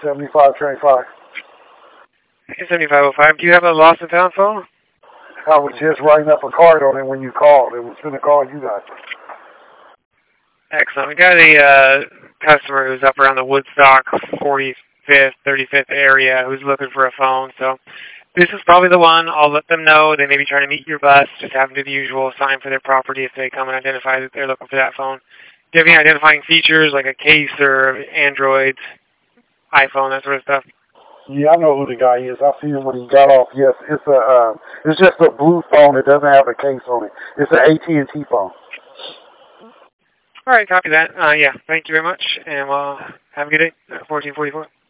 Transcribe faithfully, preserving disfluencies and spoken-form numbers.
seventy-five twenty-five. seventy-five oh five. Do you have a lost and found phone? I was just writing up a card on it when you called. It was going to call you guys. Excellent. We got a uh, customer who's up around the Woodstock forty-fifth, thirty-fifth area who's looking for a phone. So this is probably the one. I'll let them know. They may be trying to meet your bus, just have them do the usual, sign for their property if they come and identify that they're looking for that phone. Do you have any identifying features like a case or Android, iPhone, that sort of stuff? Yeah, I know who the guy is. I see him when he got off. Yes, it's a uh, it's just a blue phone. It doesn't have a case on it. It's an A T and T phone. All right, copy that. Uh, yeah, thank you very much, and we'll have a good day. fourteen forty-four.